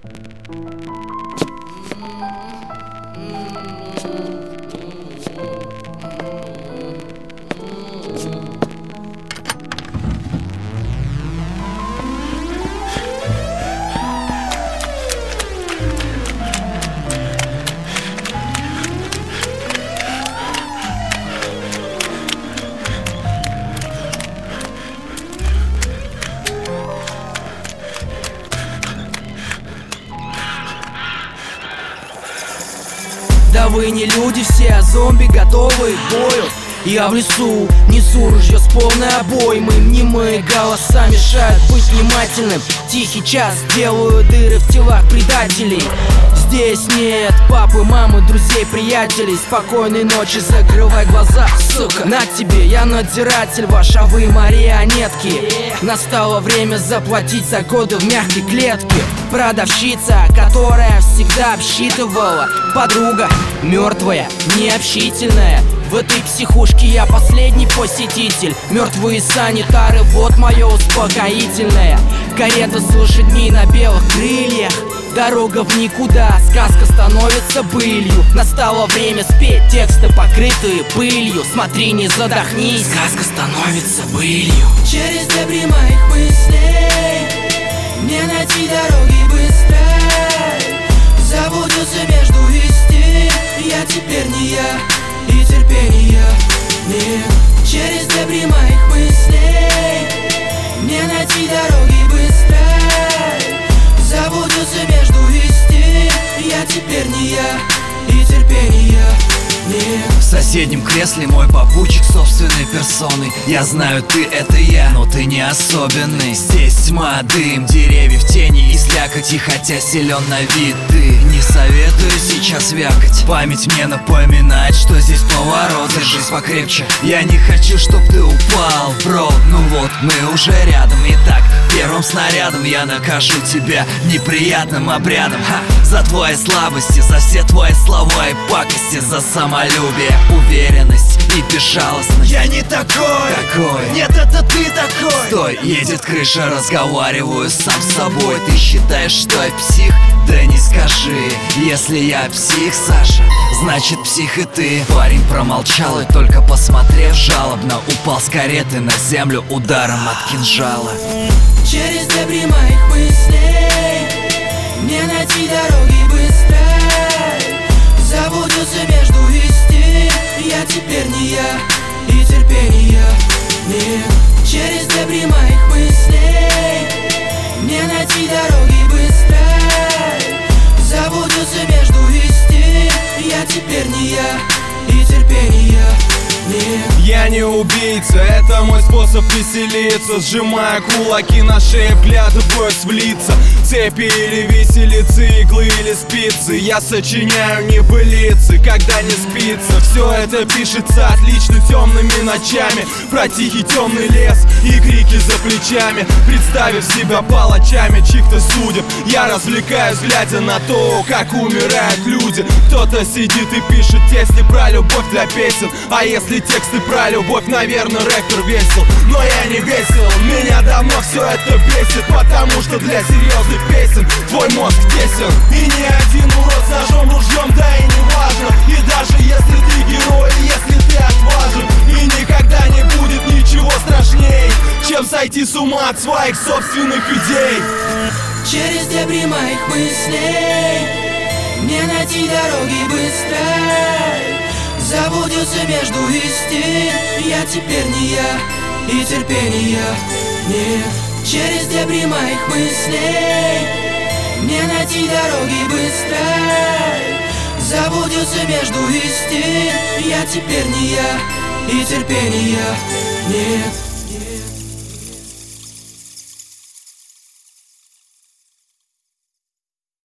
Да вы не люди все, а зомби, готовые к бою. Я в лесу, несу ружье с полной обоймой. Мнимые голоса мешают быть внимательным. Тихий час, делаю дыры в телах предателей. Здесь нет папы, мамы, друзей, приятелей. Спокойной ночи, закрывай глаза, сука. На тебе, я надзиратель ваш, а вы марионетки. Настало время заплатить за годы в мягкой клетке. Продавщица, которая всегда обсчитывала. Подруга, мертвая, необщительная. В этой психушке я последний посетитель. Мертвые санитары, вот мое успокоительное. Карета с лошадьми на белых крыльях. Дорога в никуда, сказка становится былью. Настало время спеть тексты, покрытые пылью. Смотри, не задохнись, сказка становится былью. Через дебри моих мыслей мне найти дороги быстрей. Заблудился между истин, я теперь не я, и терпения нет. Через дебри моих мыслей мне найти дороги быстрей. Заблудился между истин, я теперь не я, и терпения нет. В соседнем кресле мой попутчик собственной персоной. Я знаю, ты — это я, но ты не особенный. Здесь тьма, дым, деревья в тени и слякоть. И хотя силен на вид, ты не советую сейчас вякать. Память мне напоминает, что здесь поворот. Держись покрепче, я не хочу, чтоб ты упал в рот. Ну вот, мы уже рядом. Итак, первым снарядом я накажу тебя неприятным обрядом. За твои слабости, за все твои слова и пакости, за самолюбие, уверенность и безжалостность. Я не такой, нет, это ты такой. Стой, едет крыша, разговариваю сам с собой. Ты считаешь, что я псих? Да не скажи. Если я псих, Саша, значит псих и ты. Парень промолчал и только посмотрев жалобно упал с кареты на землю ударом от кинжала. Через дебри моих мыслей мне найти дороги быстрей. Заблудился между истин, я теперь не я, и терпения нет. Через дебри моих мыслей мне найти дороги быстрей. Заблудился между истин, я теперь не я, и терпения нет. Я не убийца, это мой способ веселиться. Сжимая кулаки на шее, вглядываюсь в лица. Цепи или виселицы, иглы или спицы. Я сочиняю небылицы, когда не спится. Все это пишется отлично темными ночами. Про тихий темный лес и крики за плечами. Представив себя палачами чьих-то судеб, я развлекаюсь, глядя на то, как умирают люди. Кто-то сидит и пишет тексты про любовь для песен. А если тексты про любовь, наверное, рэпер весел. Но я не весел, меня давно все это бесит. Потому что для серьезных песен твой мозг тесен. И ни один урод с ножом, ружьем, да и не важно. И даже если ты герой, если ты отважен, и никогда не будет ничего страшней, чем сойти с ума от своих собственных идей. Через дебри моих мыслей мне найти дороги быстрей. Заблудился между истин, я теперь не я, и терпения нет. Через дебри моих мыслей мне найти дороги быстрей. Заблудился между истин, я теперь не я, и терпения нет.